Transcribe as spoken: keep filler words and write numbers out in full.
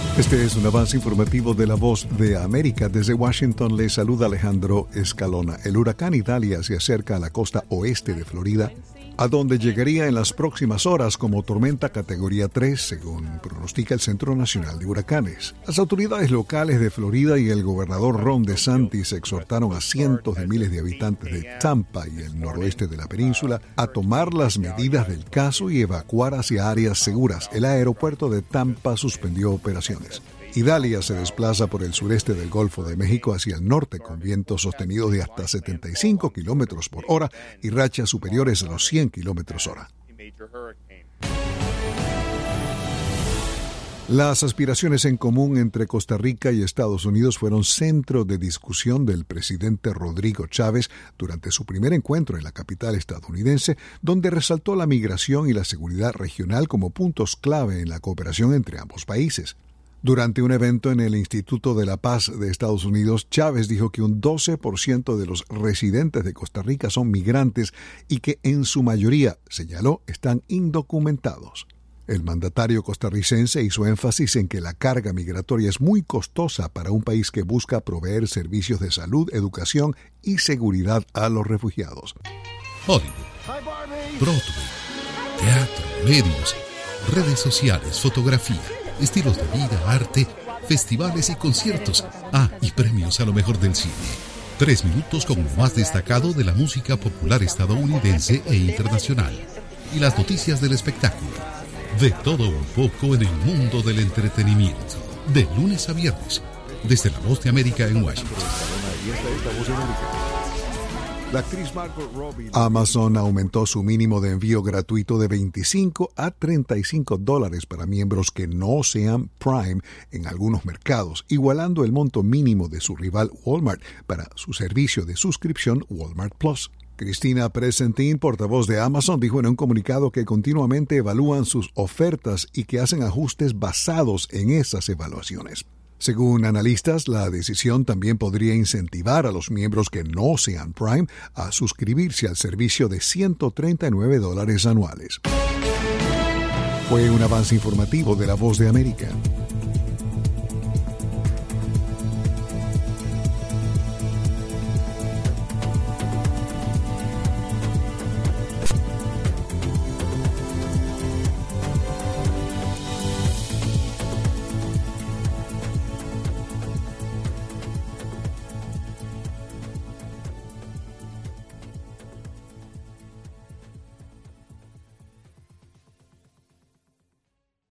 Este es un avance informativo de La Voz de América. Desde Washington le saluda Alejandro Escalona. El huracán Idalia se acerca a la costa oeste de Florida, a donde llegaría en las próximas horas como tormenta categoría tres, según pronostica el Centro Nacional de Huracanes. Las autoridades locales de Florida y el gobernador Ron DeSantis exhortaron a cientos de miles de habitantes de Tampa y el noroeste de la península a tomar las medidas del caso y evacuar hacia áreas seguras. El aeropuerto de Tampa suspendió operaciones. Idalia se desplaza por el sureste del Golfo de México hacia el norte con vientos sostenidos de hasta setenta y cinco kilómetros por hora y rachas superiores a los cien kilómetros hora. Las aspiraciones en común entre Costa Rica y Estados Unidos fueron centro de discusión del presidente Rodrigo Chávez durante su primer encuentro en la capital estadounidense, donde resaltó la migración y la seguridad regional como puntos clave en la cooperación entre ambos países. Durante un evento en el Instituto de la Paz de Estados Unidos, Chávez dijo que un doce por ciento de los residentes de Costa Rica son migrantes y que en su mayoría, señaló, están indocumentados. El mandatario costarricense hizo énfasis en que la carga migratoria es muy costosa para un país que busca proveer servicios de salud, educación y seguridad a los refugiados. Hollywood, Broadway, teatro, medios, redes sociales, fotografía, estilos de vida, arte, festivales y conciertos. Ah, y premios a lo mejor del cine. Tres minutos con lo más destacado de la música popular estadounidense e internacional. Y las noticias del espectáculo. De todo un poco en el mundo del entretenimiento. De lunes a viernes. Desde La Voz de América en Washington. La actriz Margot Robbie. Amazon aumentó su mínimo de envío gratuito de veinticinco a treinta y cinco dólares para miembros que no sean Prime en algunos mercados, igualando el monto mínimo de su rival Walmart para su servicio de suscripción Walmart Plus. Cristina Presentin, portavoz de Amazon, dijo en un comunicado que continuamente evalúan sus ofertas y que hacen ajustes basados en esas evaluaciones. Según analistas, la decisión también podría incentivar a los miembros que no sean Prime a suscribirse al servicio de ciento treinta y nueve dólares anuales. Fue un avance informativo de La Voz de América.